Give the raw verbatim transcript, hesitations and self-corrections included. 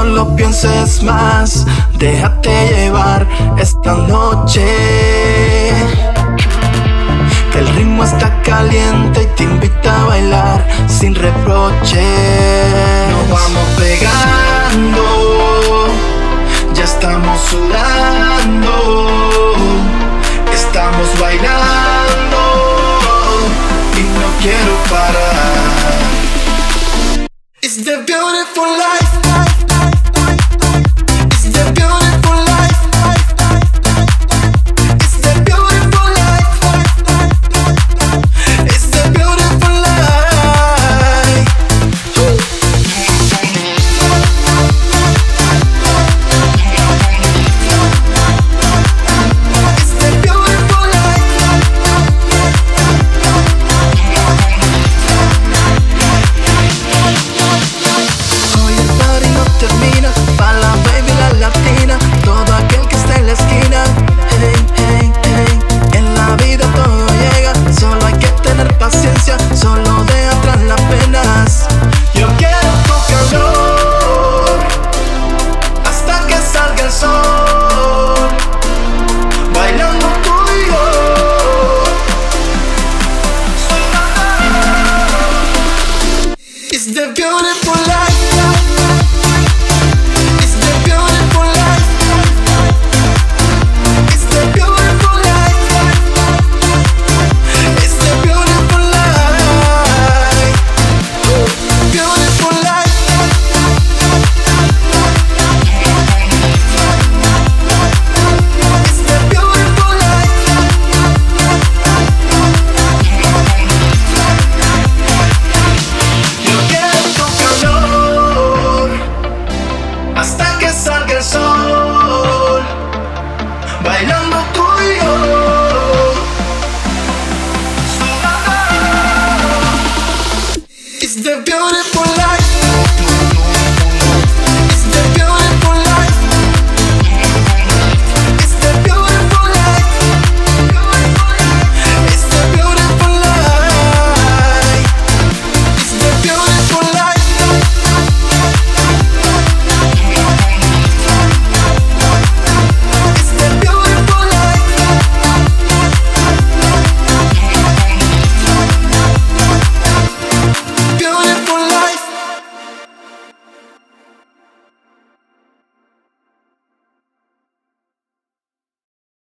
lo pienses más, déjate llevar esta noche, que el ritmo está caliente y te invita a bailar sin reproche. Nos vamos pegando, ya estamos sudando, estamos bailando y no quiero parar. It's the beautiful life.